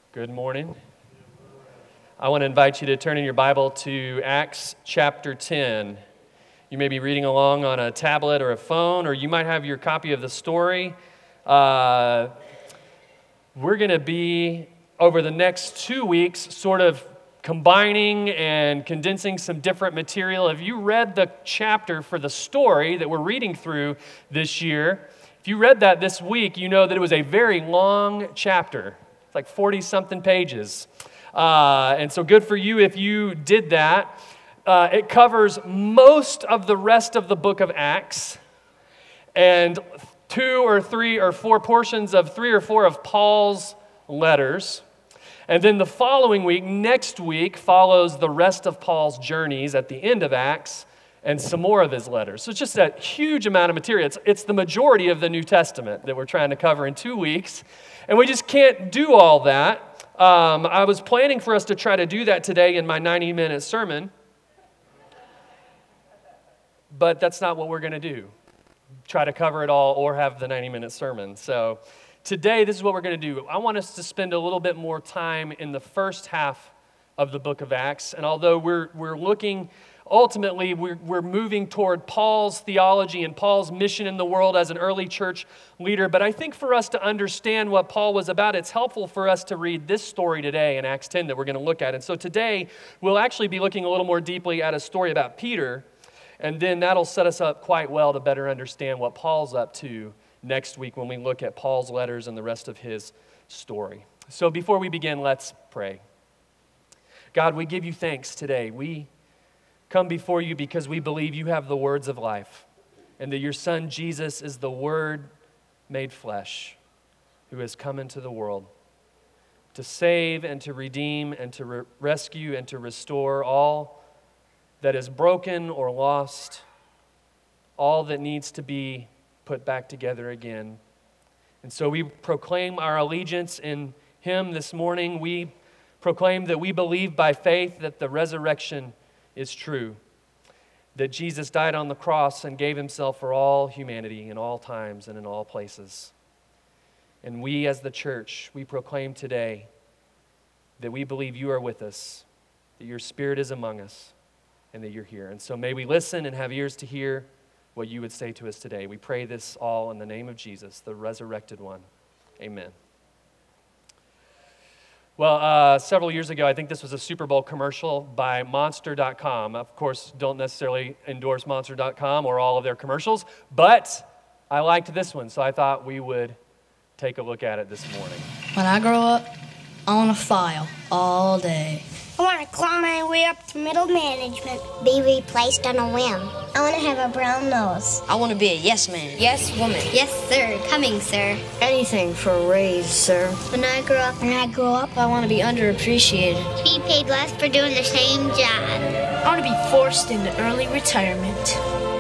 Good morning. I want to invite you to turn in your Bible to Acts chapter 10. You may be reading along on a tablet or a phone, or you might have your copy of the story. We're going to be, over the next 2 weeks, sort of combining and condensing some different material. If you read the chapter for the story that we're reading through this year, if you read that this week, you know that it was a very long chapter. It's like 40-something pages. And so good for you if you did that. It covers most of the rest of the book of Acts and 2 or 3 or 4 portions of 3 or 4 of Paul's letters. And then the following week, next week, follows the rest of Paul's journeys at the end of Acts and some more of his letters. So it's just a huge amount of material. It's the majority of the New Testament that we're trying to cover in 2 weeks. And we just can't do all that. I was planning for us to try to do that today in my 90-minute sermon. But that's not what we're going to do. Try to cover it all or have the 90-minute sermon. So today, this is what we're going to do. I want us to spend a little bit more time in the first half of the book of Acts. And although we're looking, ultimately, we're moving toward Paul's theology and Paul's mission in the world as an early church leader. But I think for us to understand what Paul was about, it's helpful for us to read this story today in Acts 10 that we're going to look at. And so today, we'll actually be looking a little more deeply at a story about Peter. And then that'll set us up quite well to better understand what Paul's up to next week when we look at Paul's letters and the rest of his story. So before we begin, let's pray. God, we give you thanks today. We come before you because we believe you have the words of life and that your Son Jesus is the Word made flesh who has come into the world to save and to redeem and to rescue and to restore all that is broken or lost, all that needs to be put back together again. And so we proclaim our allegiance in him this morning. We proclaim that we believe by faith that the resurrection is true, that Jesus died on the cross and gave himself for all humanity in all times and in all places. And we as the church, we proclaim today that we believe you are with us, that your Spirit is among us, and that you're here. And so may we listen and have ears to hear what you would say to us today. We pray this all in the name of Jesus, the resurrected one. Amen. Well, several years ago, I think this was a Super Bowl commercial by Monster.com. Of course, don't necessarily endorse Monster.com or all of their commercials, but I liked this one, so I thought we would take a look at it this morning. When I grow up, I want to file all day. I want to claw my way up to middle management. Be replaced on a whim. I want to have a brown nose. I want to be a yes man. Yes woman. Yes, sir. Coming, sir. Anything for a raise, sir. When I grow up, I want to be underappreciated. Be paid less for doing the same job. I want to be forced into early retirement.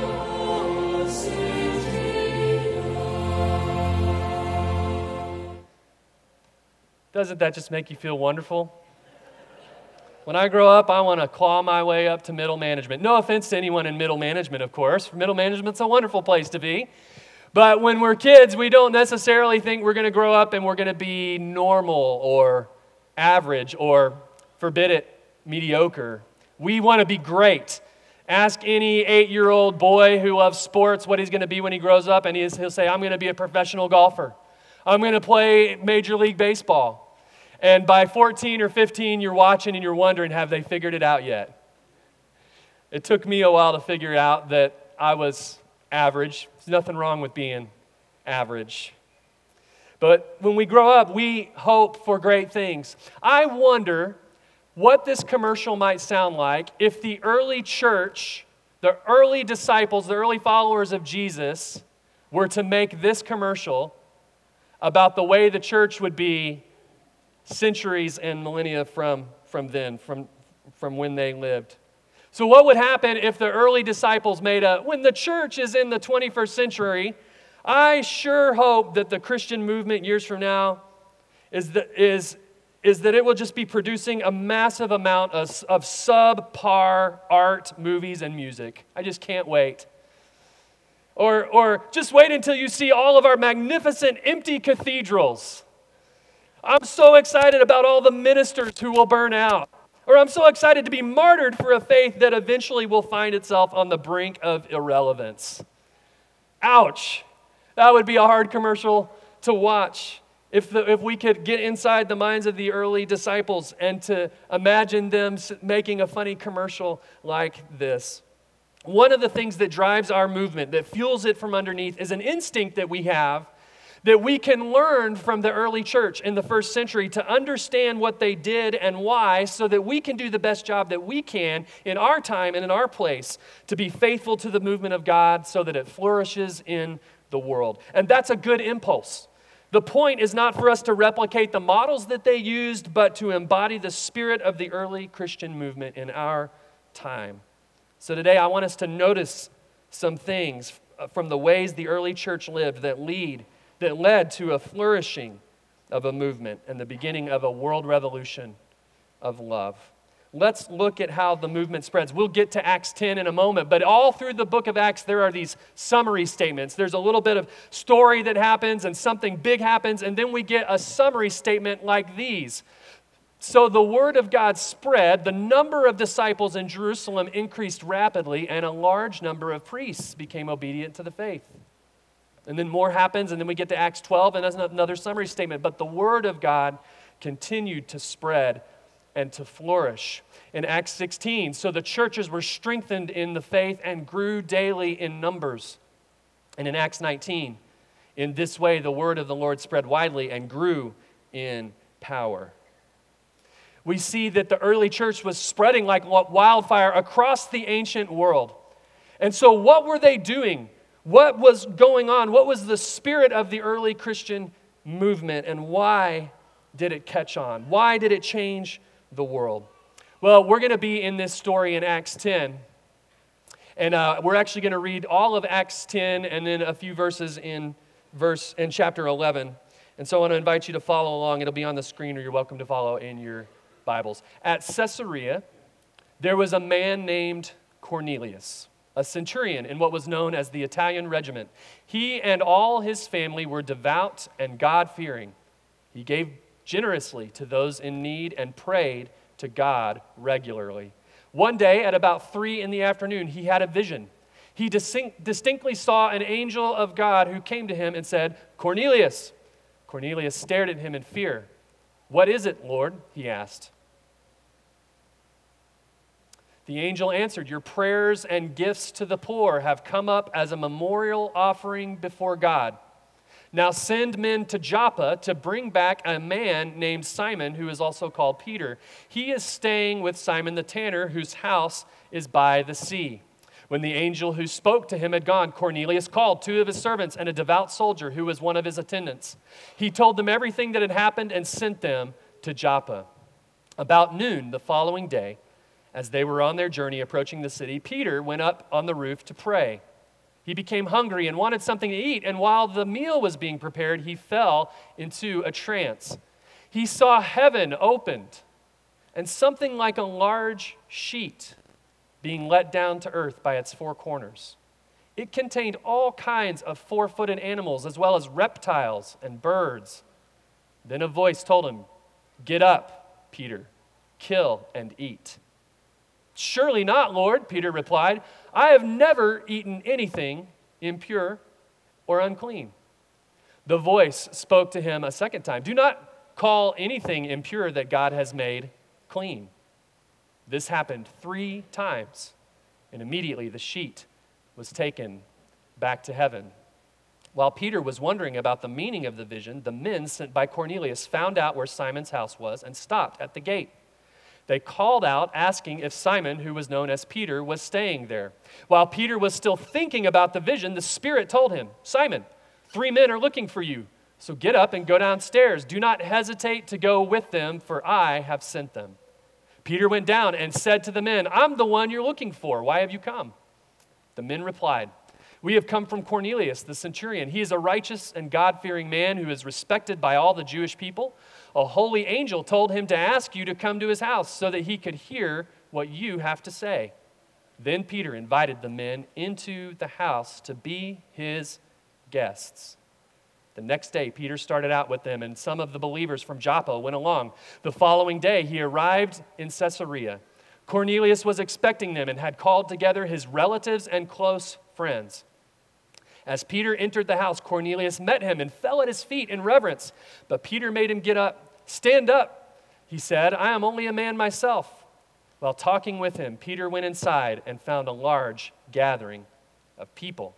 Doesn't that just make you feel wonderful? When I grow up, I want to claw my way up to middle management. No offense to anyone in middle management, of course. Middle management's a wonderful place to be. But when we're kids, we don't necessarily think we're going to grow up and we're going to be normal or average or, forbid it, mediocre. We want to be great. Ask any 8-year-old boy who loves sports what he's going to be when he grows up, and he'll say, I'm going to be a professional golfer. I'm going to play Major League Baseball. And by 14 or 15, you're watching and you're wondering, have they figured it out yet? It took me a while to figure out that I was average. There's nothing wrong with being average. But when we grow up, we hope for great things. I wonder what this commercial might sound like if the early church, the early disciples, the early followers of Jesus were to make this commercial about the way the church would be centuries and millennia from when they lived. So what would happen if the early disciples when the church is in the 21st century, I sure hope that the Christian movement years from now is that it will just be producing a massive amount of subpar art, movies, and music. I just can't wait. Or just wait until you see all of our magnificent empty cathedrals. I'm so excited about all the ministers who will burn out. Or I'm so excited to be martyred for a faith that eventually will find itself on the brink of irrelevance. Ouch. That would be a hard commercial to watch. If we could get inside the minds of the early disciples and to imagine them making a funny commercial like this. One of the things that drives our movement, that fuels it from underneath, is an instinct that we have that we can learn from the early church in the first century to understand what they did and why, so that we can do the best job that we can in our time and in our place to be faithful to the movement of God so that it flourishes in the world. And that's a good impulse. The point is not for us to replicate the models that they used, but to embody the spirit of the early Christian movement in our time. So today I want us to notice some things from the ways the early church lived that led to a flourishing of a movement and the beginning of a world revolution of love. Let's look at how the movement spreads. We'll get to Acts 10 in a moment, but all through the book of Acts, there are these summary statements. There's a little bit of story that happens and something big happens, and then we get a summary statement like these. So the word of God spread, the number of disciples in Jerusalem increased rapidly, and a large number of priests became obedient to the faith. And then more happens, and then we get to Acts 12, and that's another summary statement. But the word of God continued to spread and to flourish. In Acts 16, so the churches were strengthened in the faith and grew daily in numbers. And in Acts 19, in this way the word of the Lord spread widely and grew in power. We see that the early church was spreading like wildfire across the ancient world. And so what were they doing? What was going on? What was the spirit of the early Christian movement, and why did it catch on? Why did it change the world? Well, we're going to be in this story in Acts 10, and we're actually going to read all of Acts 10 and then a few verses in chapter 11. And so I want to invite you to follow along. It'll be on the screen, or you're welcome to follow in your Bibles. At Caesarea, there was a man named Cornelius, a centurion in what was known as the Italian regiment. He and all his family were devout and God-fearing. He gave generously to those in need and prayed to God regularly. One day at about 3 p.m, he had a vision. He distinctly saw an angel of God who came to him and said, "Cornelius." Cornelius stared at him in fear. "What is it, Lord?" he asked. The angel answered, "Your prayers and gifts to the poor have come up as a memorial offering before God. Now send men to Joppa to bring back a man named Simon, who is also called Peter. He is staying with Simon the tanner, whose house is by the sea." When the angel who spoke to him had gone, Cornelius called 2 of his servants and a devout soldier who was one of his attendants. He told them everything that had happened and sent them to Joppa. About noon the following day, as they were on their journey approaching the city, Peter went up on the roof to pray. He became hungry and wanted something to eat, and while the meal was being prepared, he fell into a trance. He saw heaven opened and something like a large sheet being let down to earth by its 4 corners. It contained all kinds of 4-footed animals, as well as reptiles and birds. Then a voice told him, "Get up, Peter, kill and eat." "Surely not, Lord," Peter replied. "I have never eaten anything impure or unclean." The voice spoke to him a second time, "Do not call anything impure that God has made clean." This happened 3 times, and immediately the sheet was taken back to heaven. While Peter was wondering about the meaning of the vision, the men sent by Cornelius found out where Simon's house was and stopped at the gate. They called out, asking if Simon, who was known as Peter, was staying there. While Peter was still thinking about the vision, the Spirit told him, "Simon, 3 men are looking for you, so get up and go downstairs. Do not hesitate to go with them, for I have sent them." Peter went down and said to the men, "I'm the one you're looking for. Why have you come?" The men replied, "We have come from Cornelius, the centurion. He is a righteous and God-fearing man who is respected by all the Jewish people. A holy angel told him to ask you to come to his house so that he could hear what you have to say." Then Peter invited the men into the house to be his guests. The next day, Peter started out with them, and some of the believers from Joppa went along. The following day, he arrived in Caesarea. Cornelius was expecting them and had called together his relatives and close friends. As Peter entered the house, Cornelius met him and fell at his feet in reverence. But Peter made him get up. "Stand up," he said. "I am only a man myself." While talking with him, Peter went inside and found a large gathering of people.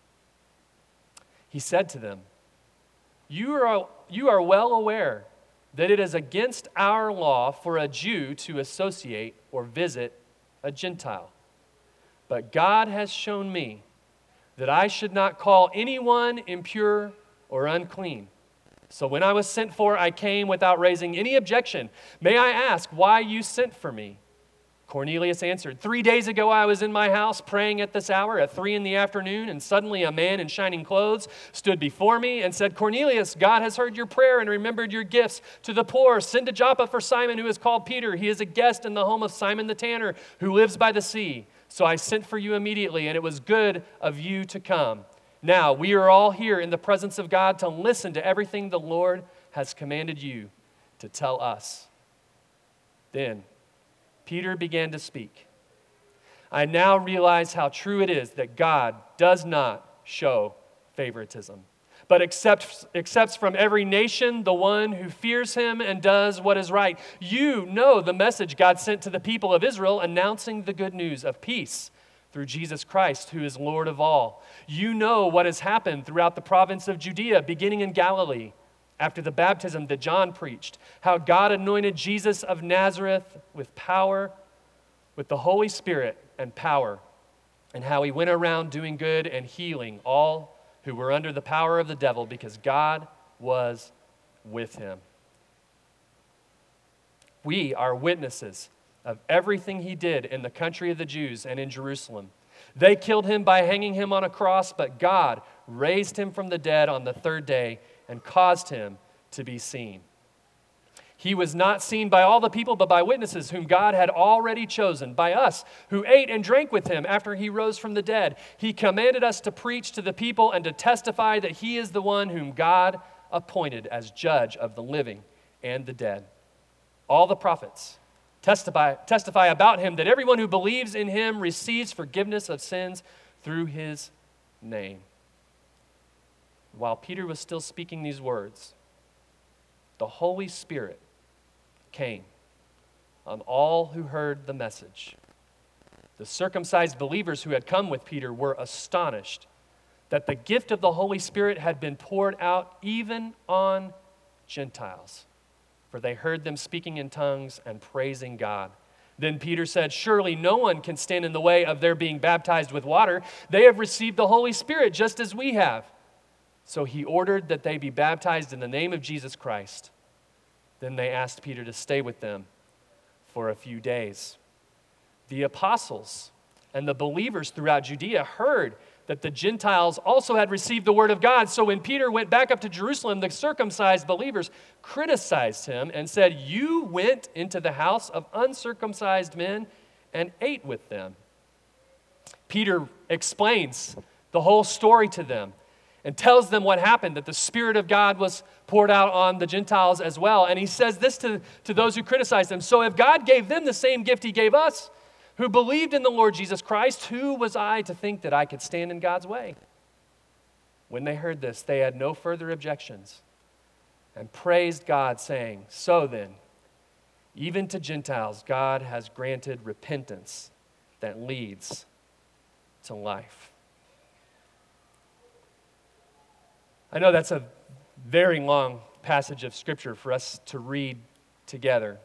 He said to them, You are well aware that it is against our law for a Jew to associate or visit a Gentile. But God has shown me that I should not call anyone impure or unclean. So when I was sent for, I came without raising any objection. May I ask why you sent for me?" Cornelius answered, 3 days ago I was in my house praying at this hour at 3 p.m, and suddenly a man in shining clothes stood before me and said, "Cornelius, God has heard your prayer and remembered your gifts to the poor. Send to Joppa for Simon, who is called Peter. He is a guest in the home of Simon the tanner, who lives by the sea." So I sent for you immediately, and it was good of you to come. Now we are all here in the presence of God to listen to everything the Lord has commanded you to tell us. Then Peter began to speak. "I now realize how true it is that God does not show favoritism, but accepts from every nation the one who fears him and does what is right. You know the message God sent to the people of Israel, announcing the good news of peace through Jesus Christ, who is Lord of all. You know what has happened throughout the province of Judea, beginning in Galilee, after the baptism that John preached, how God anointed Jesus of Nazareth with power, with the Holy Spirit and power, and how he went around doing good and healing all who were under the power of the devil, because God was with him. We are witnesses of everything he did in the country of the Jews and in Jerusalem. They killed him by hanging him on a cross, but God raised him from the dead on the third day and caused him to be seen. He was not seen by all the people, but by witnesses whom God had already chosen, by us who ate and drank with him after he rose from the dead. He commanded us to preach to the people and to testify that he is the one whom God appointed as judge of the living and the dead. All the prophets testify about him, that everyone who believes in him receives forgiveness of sins through his name." While Peter was still speaking these words, the Holy Spirit came on all who heard the message. The circumcised believers who had come with Peter were astonished that the gift of the Holy Spirit had been poured out even on Gentiles, for they heard them speaking in tongues and praising God. Then Peter said, "Surely no one can stand in the way of their being baptized with water. They have received the Holy Spirit just as we have." So he ordered that they be baptized in the name of Jesus Christ. Then they asked Peter to stay with them for a few days. The apostles and the believers throughout Judea heard that the Gentiles also had received the word of God. So when Peter went back up to Jerusalem, the circumcised believers criticized him and said, "You went into the house of uncircumcised men and ate with them." Peter explains the whole story to them and tells them what happened, that the Spirit of God was poured out on the Gentiles as well. And he says this to those who criticize him: "So if God gave them the same gift he gave us, who believed in the Lord Jesus Christ, who was I to think that I could stand in God's way?" When they heard this, they had no further objections and praised God, saying, "So then, even to Gentiles, God has granted repentance that leads to life." I know that's a very long passage of Scripture for us to read together.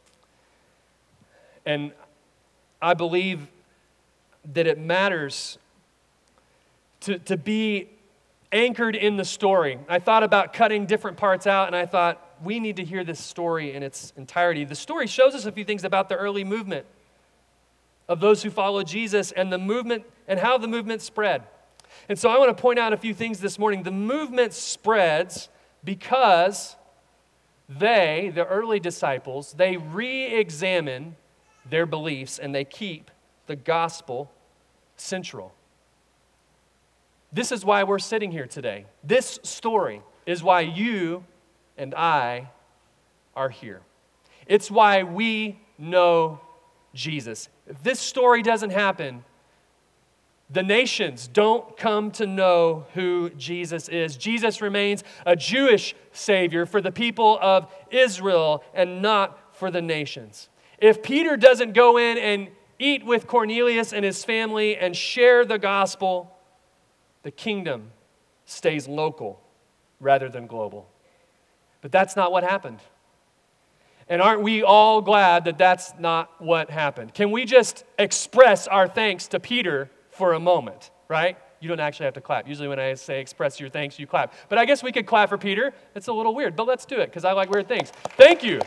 And I believe that it matters to be anchored in the story. I thought about cutting different parts out, and I thought, we need to hear this story in its entirety. The story shows us a few things about the early movement of those who followed Jesus and the movement and how the movement spread. And so I want to point out a few things this morning. The movement spreads because the early disciples, they re-examine their beliefs and they keep the gospel central. This is why we're sitting here today. This story is why you and I are here. It's why we know Jesus. If this story doesn't happen, the nations don't come to know who Jesus is. Jesus remains a Jewish Savior for the people of Israel and not for the nations. If Peter doesn't go in and eat with Cornelius and his family and share the gospel, the kingdom stays local rather than global. But that's not what happened. And aren't we all glad that that's not what happened? Can we just express our thanks to Peter for a moment, right? You don't actually have to clap. Usually when I say express your thanks, you clap. But I guess we could clap for Peter. It's a little weird, but let's do it because I like weird things. Thank you.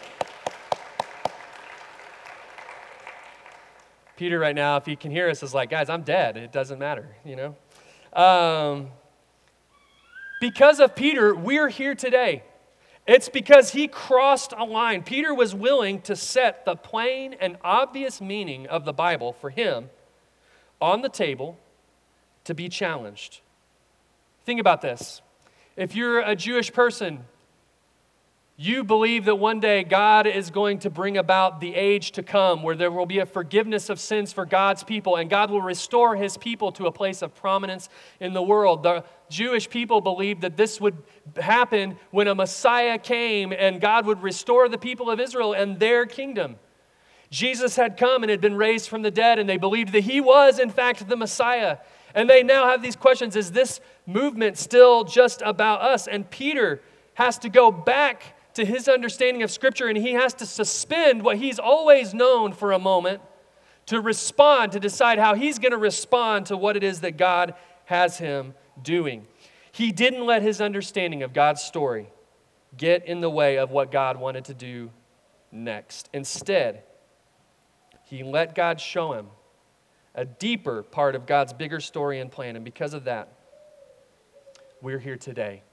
Peter right now, if he can hear us, is like, guys, I'm dead. It doesn't matter, you know? Because of Peter, we're here today. It's because he crossed a line. Peter was willing to set the plain and obvious meaning of the Bible for him on the table to be challenged. Think about this. If you're a Jewish person, you believe that one day God is going to bring about the age to come where there will be a forgiveness of sins for God's people and God will restore his people to a place of prominence in the world. The Jewish people believed that this would happen when a Messiah came and God would restore the people of Israel and their kingdom. Jesus had come and had been raised from the dead, and they believed that he was, in fact, the Messiah. And they now have these questions. Is this movement still just about us? And Peter has to go back to his understanding of Scripture, and he has to suspend what he's always known for a moment to respond, to decide how he's going to respond to what it is that God has him doing. He didn't let his understanding of God's story get in the way of what God wanted to do next. Instead, he let God show him a deeper part of God's bigger story and plan, and because of that, we're here today.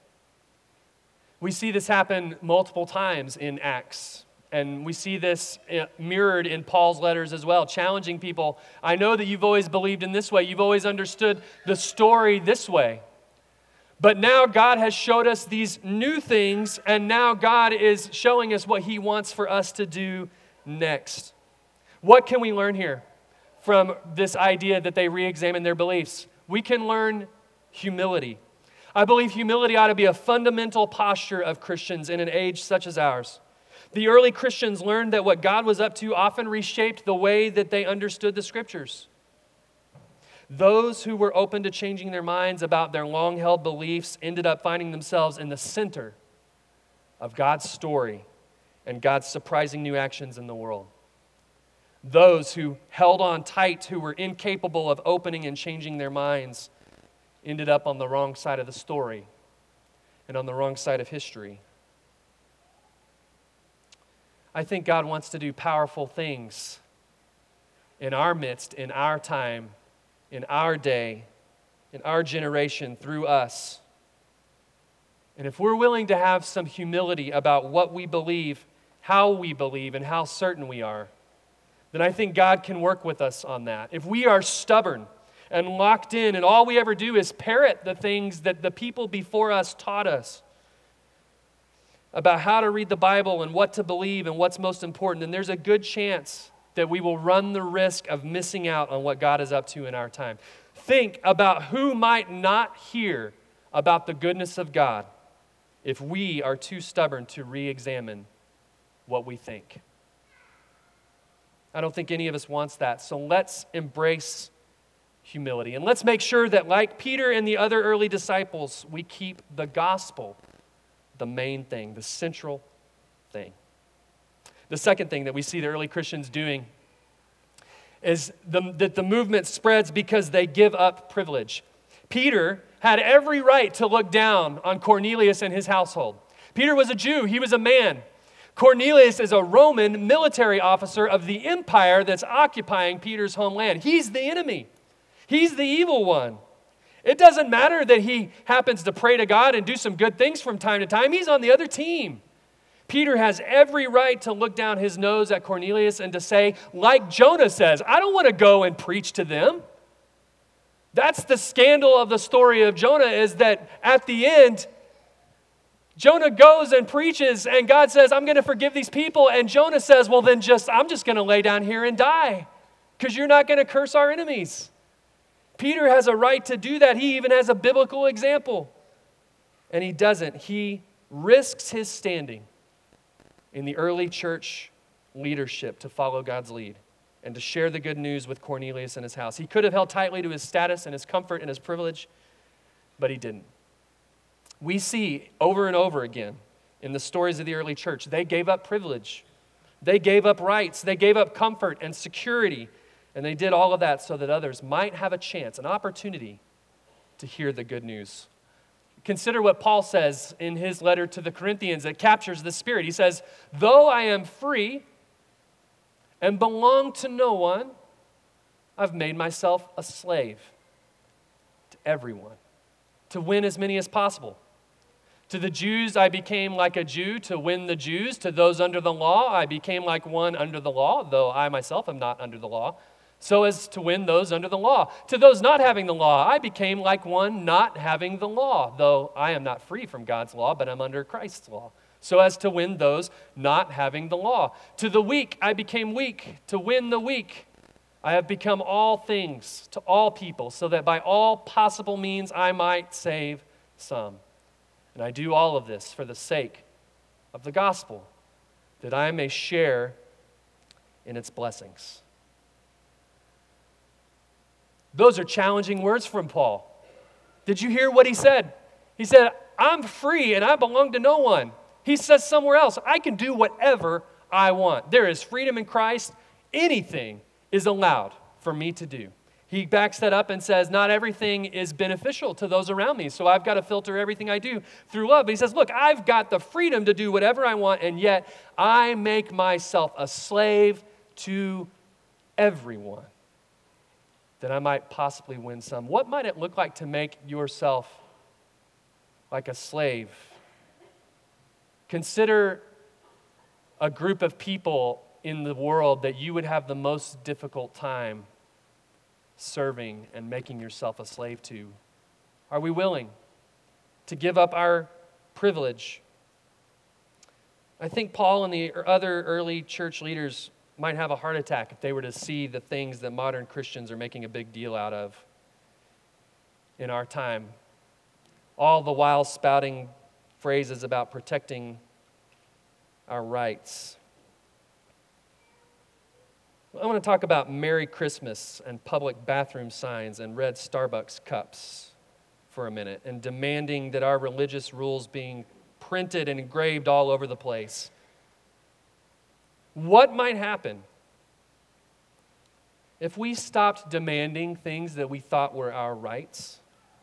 We see this happen multiple times in Acts, and we see this mirrored in Paul's letters as well, challenging people. I know that you've always believed in this way. You've always understood the story this way. But now God has showed us these new things, and now God is showing us what he wants for us to do next. What can we learn here from this idea that they re-examine their beliefs? We can learn humility. I believe humility ought to be a fundamental posture of Christians in an age such as ours. The early Christians learned that what God was up to often reshaped the way that they understood the Scriptures. Those who were open to changing their minds about their long-held beliefs ended up finding themselves in the center of God's story and God's surprising new actions in the world. Those who held on tight, who were incapable of opening and changing their minds, ended up on the wrong side of the story and on the wrong side of history. I think God wants to do powerful things in our midst, in our time, in our day, in our generation, through us. And if we're willing to have some humility about what we believe, how we believe, and how certain we are, then I think God can work with us on that. If we are stubborn and locked in, and all we ever do is parrot the things that the people before us taught us about how to read the Bible and what to believe and what's most important, then there's a good chance that we will run the risk of missing out on what God is up to in our time. Think about who might not hear about the goodness of God if we are too stubborn to re-examine what we think. I don't think any of us wants that. So let's embrace humility. And let's make sure that, like Peter and the other early disciples, we keep the gospel the main thing, the central thing. The second thing that we see the early Christians doing is that the movement spreads because they give up privilege. Peter had every right to look down on Cornelius and his household. Peter was a Jew. He was a man. Cornelius is a Roman military officer of the empire that's occupying Peter's homeland. He's the enemy. He's the evil one. It doesn't matter that he happens to pray to God and do some good things from time to time. He's on the other team. Peter has every right to look down his nose at Cornelius and to say, like Jonah says, I don't want to go and preach to them. That's the scandal of the story of Jonah, is that at the end, Jonah goes and preaches, and God says, I'm going to forgive these people. And Jonah says, well, then I'm just going to lay down here and die because you're not going to curse our enemies. Peter has a right to do that. He even has a biblical example. And he doesn't. He risks his standing in the early church leadership to follow God's lead and to share the good news with Cornelius in his house. He could have held tightly to his status and his comfort and his privilege, but he didn't. We see over and over again in the stories of the early church, they gave up privilege. They gave up rights. They gave up comfort and security. And they did all of that so that others might have a chance, an opportunity to hear the good news. Consider what Paul says in his letter to the Corinthians that captures the spirit. He says, though I am free and belong to no one, I've made myself a slave to everyone to win as many as possible. To the Jews, I became like a Jew to win the Jews. To those under the law, I became like one under the law, though I myself am not under the law, so as to win those under the law. To those not having the law, I became like one not having the law, though I am not free from God's law, but I'm under Christ's law, so as to win those not having the law. To the weak, I became weak to win the weak. I have become all things to all people, so that by all possible means I might save some. And I do all of this for the sake of the gospel, that I may share in its blessings. Those are challenging words from Paul. Did you hear what he said? He said, I'm free and I belong to no one. He says somewhere else, I can do whatever I want. There is freedom in Christ. Anything is allowed for me to do. He backs that up and says, not everything is beneficial to those around me, so I've got to filter everything I do through love. But he says, look, I've got the freedom to do whatever I want, and yet I make myself a slave to everyone, that I might possibly win some. What might it look like to make yourself like a slave? Consider a group of people in the world that you would have the most difficult time serving and making yourself a slave to. Are we willing to give up our privilege? I think Paul and the other early church leaders might have a heart attack if they were to see the things that modern Christians are making a big deal out of in our time, all the while spouting phrases about protecting our rights. I want to talk about Merry Christmas and public bathroom signs and red Starbucks cups for a minute, and demanding that our religious rules being printed and engraved all over the place. What might happen if we stopped demanding things that we thought were our rights?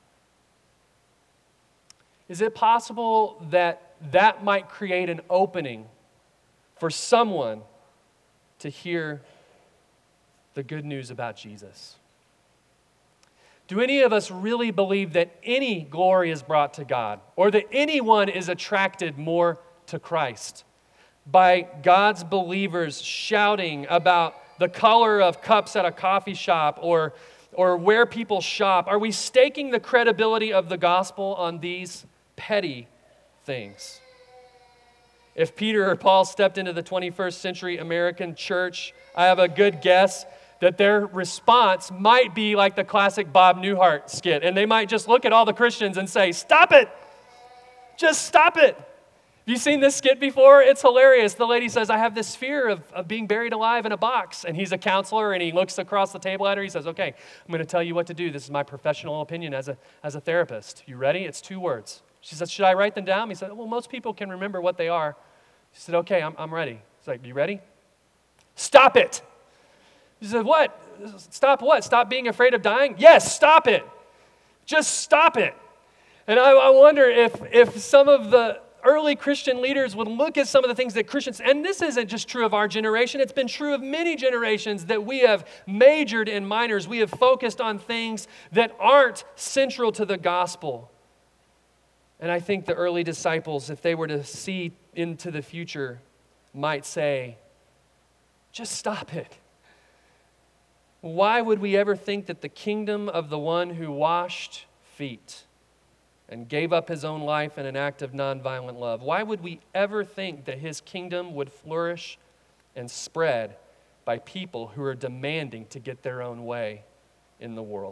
Is it possible that that might create an opening for someone to hear the good news about Jesus? Do any of us really believe that any glory is brought to God, or that anyone is attracted more to Christ by God's believers shouting about the color of cups at a coffee shop or where people shop? Are we staking the credibility of the gospel on these petty things? If Peter or Paul stepped into the 21st century American church, I have a good guess that their response might be like the classic Bob Newhart skit, and they might just look at all the Christians and say, stop it! Just stop it! Have you seen this skit before? It's hilarious. The lady says, I have this fear of being buried alive in a box. And he's a counselor, and he looks across the table at her. He says, okay, I'm going to tell you what to do. This is my professional opinion as a therapist. You ready? It's 2 words. She says, should I write them down? He said, well, most people can remember what they are. She said, okay, I'm ready. He's like, you ready? Stop it! He said, what? Stop what? Stop being afraid of dying? Yes, stop it. Just stop it. And I wonder if some of the early Christian leaders would look at some of the things that Christians, and this isn't just true of our generation, it's been true of many generations, that we have majored in minors. We have focused on things that aren't central to the gospel. And I think the early disciples, if they were to see into the future, might say, just stop it. Why would we ever think that the kingdom of the one who washed feet and gave up his own life in an act of nonviolent love. Why would we ever think that his kingdom would flourish and spread by people who are demanding to get their own way in the world?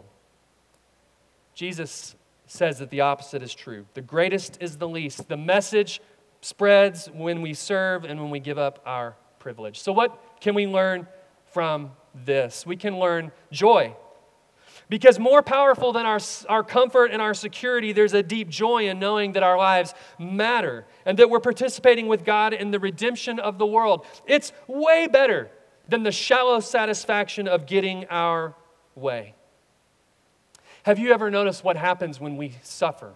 Jesus says that the opposite is true. The greatest is the least. The message spreads when we serve and when we give up our privilege. So what can we learn from this? We can learn joy. Because more powerful than our comfort and our security, there's a deep joy in knowing that our lives matter and that we're participating with God in the redemption of the world. It's way better than the shallow satisfaction of getting our way. Have you ever noticed what happens when we suffer?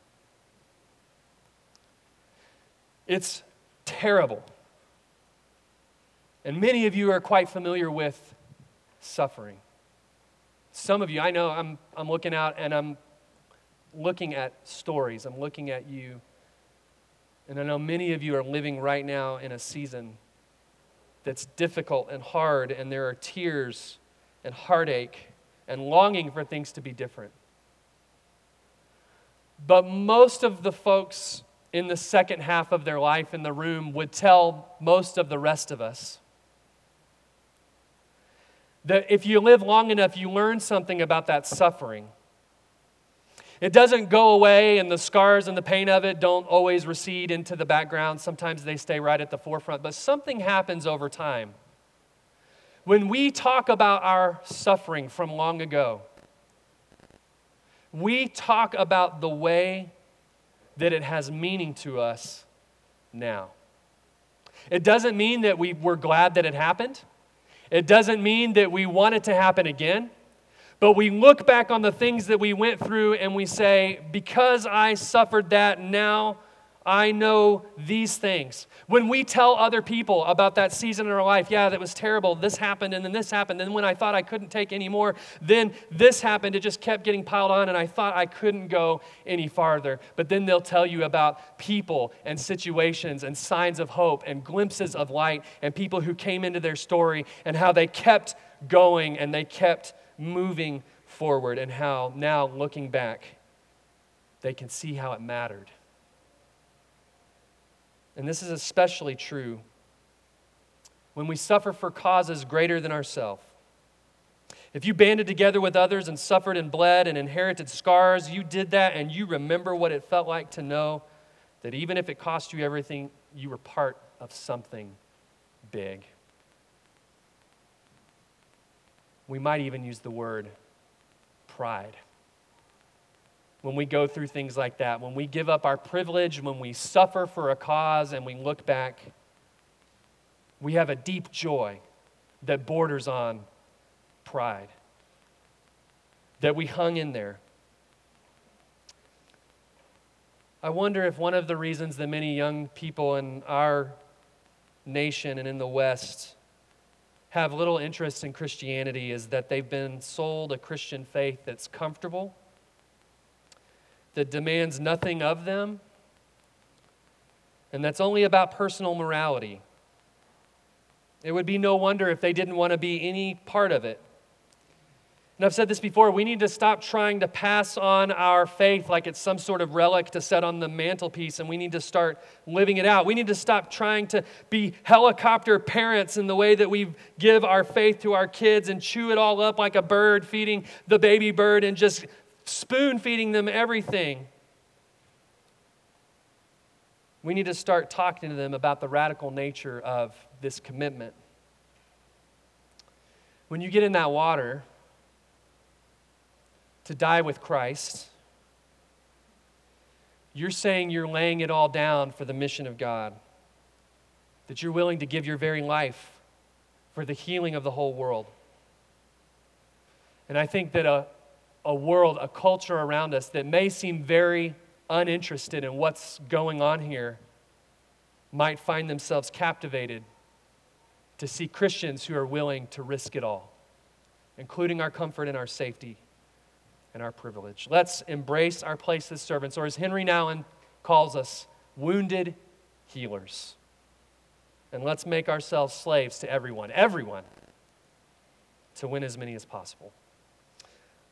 It's terrible. And many of you are quite familiar with suffering. Some of you, I know I'm looking out and I'm looking at stories. I'm looking at you. And I know many of you are living right now in a season that's difficult and hard, and there are tears and heartache and longing for things to be different. But most of the folks in the second half of their life in the room would tell most of the rest of us that if you live long enough, you learn something about that suffering. It doesn't go away, and the scars and the pain of it don't always recede into the background. Sometimes they stay right at the forefront, but something happens over time. When we talk about our suffering from long ago, we talk about the way that it has meaning to us now. It doesn't mean that we're glad that it happened. It doesn't mean that we want it to happen again. But we look back on the things that we went through and we say, because I suffered that, now I know these things. When we tell other people about that season in our life, yeah, that was terrible, this happened, and then this happened, and when I thought I couldn't take any more, then this happened, it just kept getting piled on, and I thought I couldn't go any farther. But then they'll tell you about people and situations and signs of hope and glimpses of light and people who came into their story and how they kept going and they kept moving forward, and how now, looking back, they can see how it mattered. And this is especially true when we suffer for causes greater than ourselves. If you banded together with others and suffered and bled and inherited scars, you did that and you remember what it felt like to know that even if it cost you everything, you were part of something big. We might even use the word pride. When we go through things like that, when we give up our privilege, when we suffer for a cause and we look back, we have a deep joy that borders on pride, that we hung in there. I wonder if one of the reasons that many young people in our nation and in the West have little interest in Christianity is that they've been sold a Christian faith that's comfortable, that demands nothing of them, and that's only about personal morality. It would be no wonder if they didn't want to be any part of it. And I've said this before, we need to stop trying to pass on our faith like it's some sort of relic to set on the mantelpiece, and we need to start living it out. We need to stop trying to be helicopter parents in the way that we give our faith to our kids and chew it all up like a bird feeding the baby bird and just spoon feeding them everything. We need to start talking to them about the radical nature of this commitment. When you get in that water to die with Christ, you're saying you're laying it all down for the mission of God, that you're willing to give your very life for the healing of the whole world. And I think that a world, a culture around us that may seem very uninterested in what's going on here might find themselves captivated to see Christians who are willing to risk it all, including our comfort and our safety and our privilege. Let's embrace our place as servants, or as Henry Nouwen calls us, wounded healers. And let's make ourselves slaves to everyone, to win as many as possible.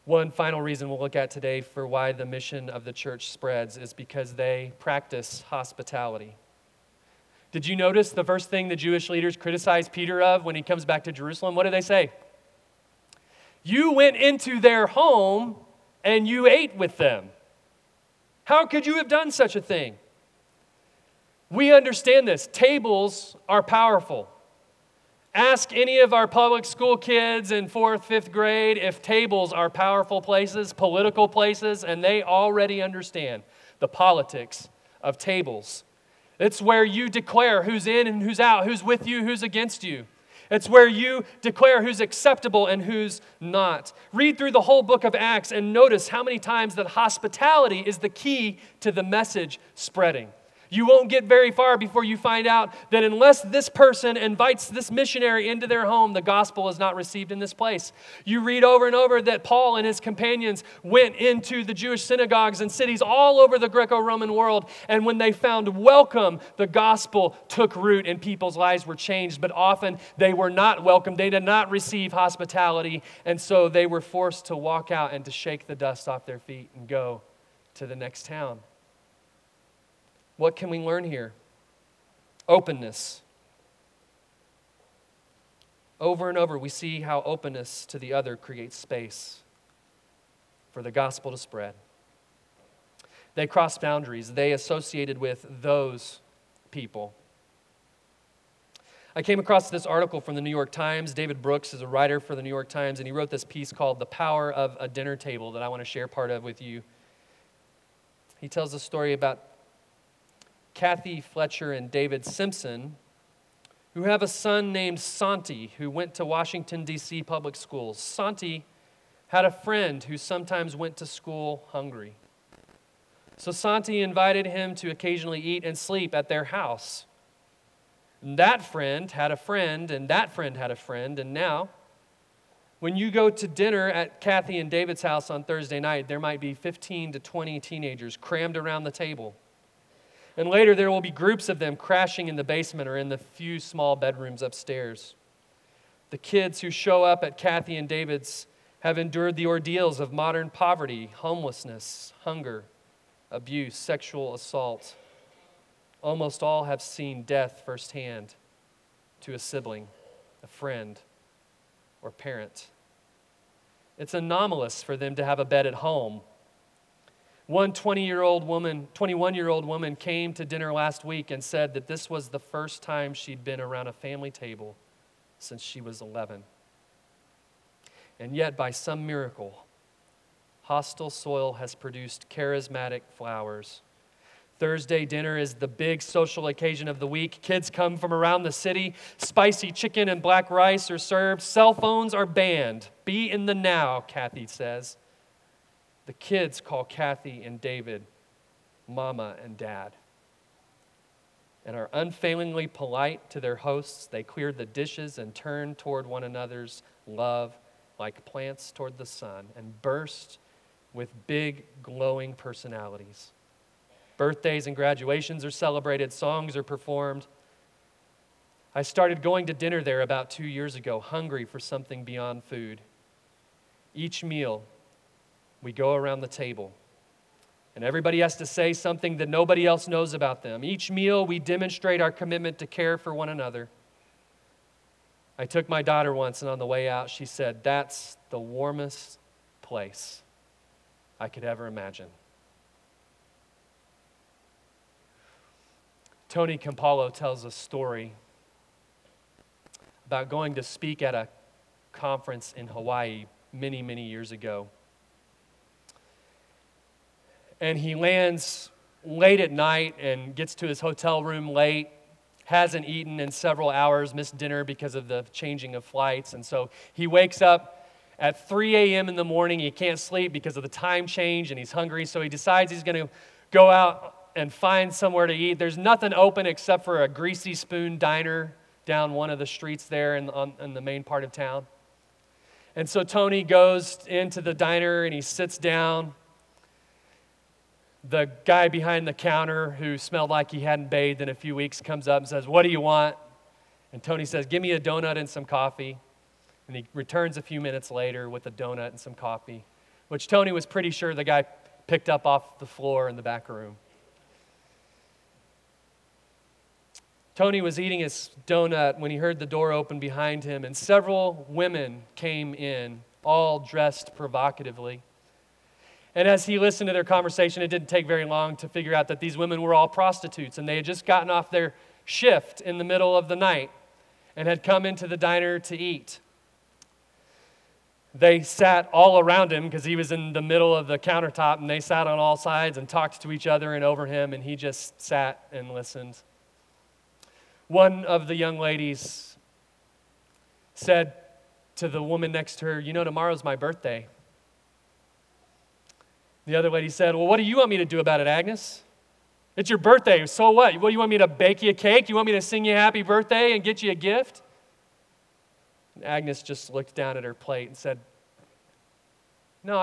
One final reason we'll look at today for why the mission of the church spreads is because they practice hospitality. Did you notice the first thing the Jewish leaders criticize Peter of when he comes back to Jerusalem? What do they say? You went into their home and you ate with them. How could you have done such a thing? We understand this. Tables are powerful. Ask any of our public school kids in 4th, 5th grade if tables are powerful places, political places, and they already understand the politics of tables. It's where you declare who's in and who's out, who's with you, who's against you. It's where you declare who's acceptable and who's not. Read through the whole book of Acts and notice how many times that hospitality is the key to the message spreading. You won't get very far before you find out that unless this person invites this missionary into their home, the gospel is not received in this place. You read over and over that Paul and his companions went into the Jewish synagogues and cities all over the Greco-Roman world, and when they found welcome, the gospel took root and people's lives were changed. But often they were not welcome. They did not receive hospitality, and so they were forced to walk out and to shake the dust off their feet and go to the next town. What can we learn here? Openness. Over and over, we see how openness to the other creates space for the gospel to spread. They crossed boundaries. They associated with those people. I came across this article from the New York Times. David Brooks is a writer for the New York Times, and he wrote this piece called The Power of a Dinner Table that I want to share part of with you. He tells a story about Kathy Fletcher and David Simpson, who have a son named Santi who went to Washington, D.C. public schools. Santi had a friend who sometimes went to school hungry. So Santi invited him to occasionally eat and sleep at their house. And that friend had a friend, and that friend had a friend, and now, when you go to dinner at Kathy and David's house on Thursday night, there might be 15 to 20 teenagers crammed around the table. And later there will be groups of them crashing in the basement or in the few small bedrooms upstairs. The kids who show up at Kathy and David's have endured the ordeals of modern poverty, homelessness, hunger, abuse, sexual assault. Almost all have seen death firsthand to a sibling, a friend, or parent. It's anomalous for them to have a bed at home. One 21-year-old woman came to dinner last week and said that this was the first time she'd been around a family table since she was 11. And yet, by some miracle, hostile soil has produced charismatic flowers. Thursday dinner is the big social occasion of the week. Kids come from around the city. Spicy chicken and black rice are served. Cell phones are banned. Be in the now, Kathy says. The kids call Kathy and David Mama and Dad and are unfailingly polite to their hosts. They clear the dishes and turn toward one another's love like plants toward the sun and burst with big, glowing personalities. Birthdays and graduations are celebrated. Songs are performed. I started going to dinner there about 2 years ago, hungry for something beyond food. Each meal, we go around the table, and everybody has to say something that nobody else knows about them. Each meal, we demonstrate our commitment to care for one another. I took my daughter once, and on the way out, she said, "That's the warmest place I could ever imagine." Tony Campolo tells a story about going to speak at a conference in Hawaii many, many years ago. And he lands late at night and gets to his hotel room late, hasn't eaten in several hours, missed dinner because of the changing of flights. And so he wakes up at 3 a.m. in the morning. He can't sleep because of the time change, and he's hungry. So he decides he's going to go out and find somewhere to eat. There's nothing open except for a Greasy Spoon diner down one of the streets there in the main part of town. And so Tony goes into the diner and he sits down. The guy behind the counter who smelled like he hadn't bathed in a few weeks comes up and says, "What do you want?" And Tony says, "Give me a donut and some coffee." And he returns a few minutes later with a donut and some coffee. which Tony was pretty sure the guy picked up off the floor in the back room. Tony was eating his donut when he heard the door open behind him, and several women came in, all dressed provocatively. And as he listened to their conversation, it didn't take very long to figure out that these women were all prostitutes, and they had just gotten off their shift in the middle of the night and had come into the diner to eat. They sat all around him because he was in the middle of the countertop, and they sat on all sides and talked to each other and over him, and he just sat and listened. One of the young ladies said to the woman next to her, "You know, tomorrow's my birthday." The other lady said, "Well, what do you want me to do about it, Agnes? It's your birthday, so what? What, you want me to bake you a cake? You want me to sing you happy birthday and get you a gift?" And Agnes just looked down at her plate and said, "No,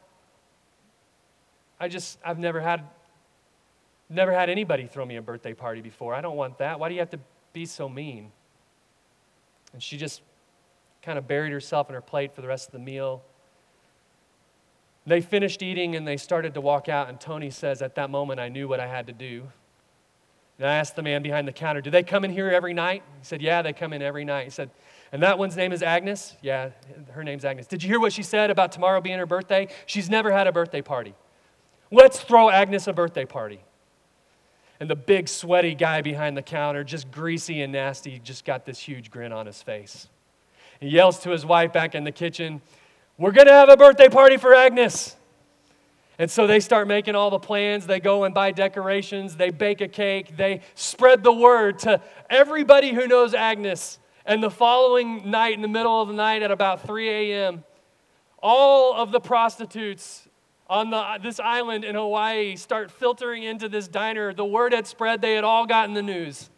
I've never had anybody throw me a birthday party before. I don't want that. Why do you have to be so mean?" And she just kind of buried herself in her plate for the rest of the meal. They finished eating and they started to walk out, and Tony says, "At that moment, I knew what I had to do." And I asked the man behind the counter, "Do they come in here every night?" He said, "Yeah, they come in every night." He said, "And that one's name is Agnes?" "Yeah, her name's Agnes." "Did you hear what she said about tomorrow being her birthday? She's never had a birthday party. Let's throw Agnes a birthday party." And the big sweaty guy behind the counter, just greasy and nasty, just got this huge grin on his face. He yells to his wife back in the kitchen, "We're going to have a birthday party for Agnes." And so they start making all the plans. They go and buy decorations. They bake a cake. They spread the word to everybody who knows Agnes. And the following night, in the middle of the night at about 3 a.m., all of the prostitutes on this island in Hawaii start filtering into this diner. The word had spread. They had all gotten the news.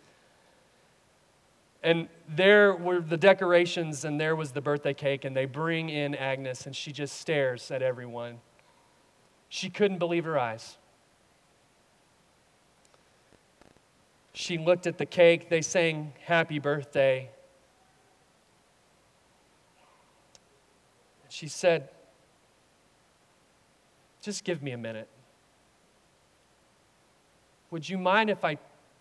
And there were the decorations, and there was the birthday cake, and they bring in Agnes, and she just stares at everyone. She couldn't believe her eyes. She looked at the cake. They sang "Happy Birthday." She said, "Just give me a minute. Would you mind if I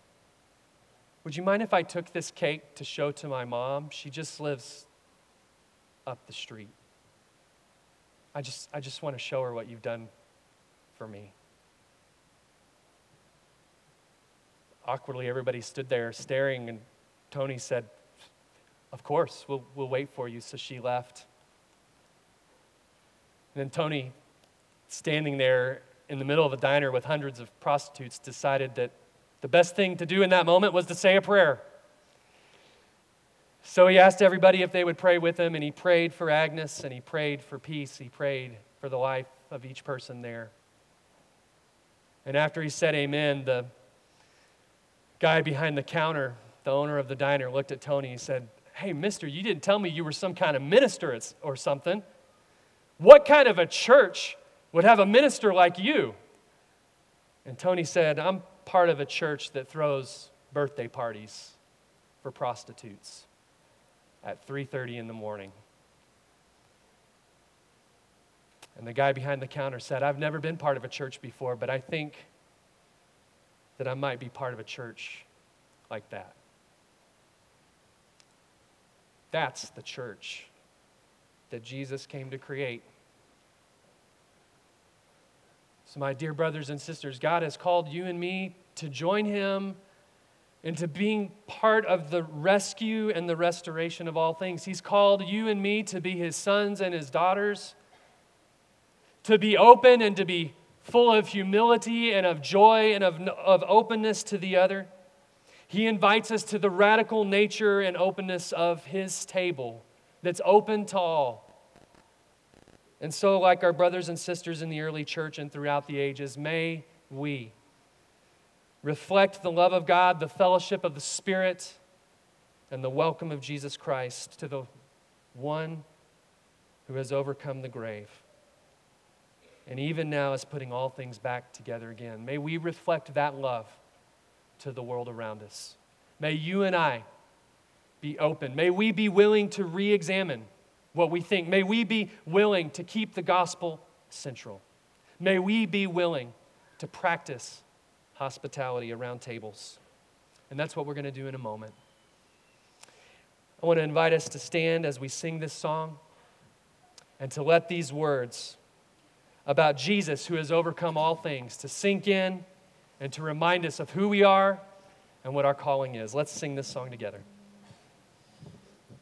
took this cake to show to my mom? She just lives up the street. I just want to show her what you've done for me." Awkwardly, everybody stood there staring, and Tony said, "Of course, we'll wait for you." So she left. And then Tony, standing there in the middle of a diner with hundreds of prostitutes, decided that the best thing to do in that moment was to say a prayer. So he asked everybody if they would pray with him, and he prayed for Agnes, and he prayed for peace. He prayed for the life of each person there. And after he said amen, the guy behind the counter, the owner of the diner, looked at Tony and said, "Hey, mister, you didn't tell me you were some kind of minister or something. What kind of a church would have a minister like you?" And Tony said, "I'm part of a church that throws birthday parties for prostitutes at 3:30 in the morning." And the guy behind the counter said, "I've never been part of a church before, but I think that I might be part of a church like that." That's the church that Jesus came to create. So my dear brothers and sisters, God has called you and me to join him into being part of the rescue and the restoration of all things. He's called you and me to be his sons and his daughters, to be open and to be full of humility and of joy and of openness to the other. He invites us to the radical nature and openness of his table that's open to all. And so, like our brothers and sisters in the early church and throughout the ages, may we reflect the love of God, the fellowship of the Spirit, and the welcome of Jesus Christ to the one who has overcome the grave, and even now is putting all things back together again. May we reflect that love to the world around us. May you and I be open. May we be willing to re-examine what we think. May we be willing to keep the gospel central. May we be willing to practice hospitality around tables. And that's what we're going to do in a moment. I want to invite us to stand as we sing this song and to let these words about Jesus, who has overcome all things, to sink in and to remind us of who we are and what our calling is. Let's sing this song together.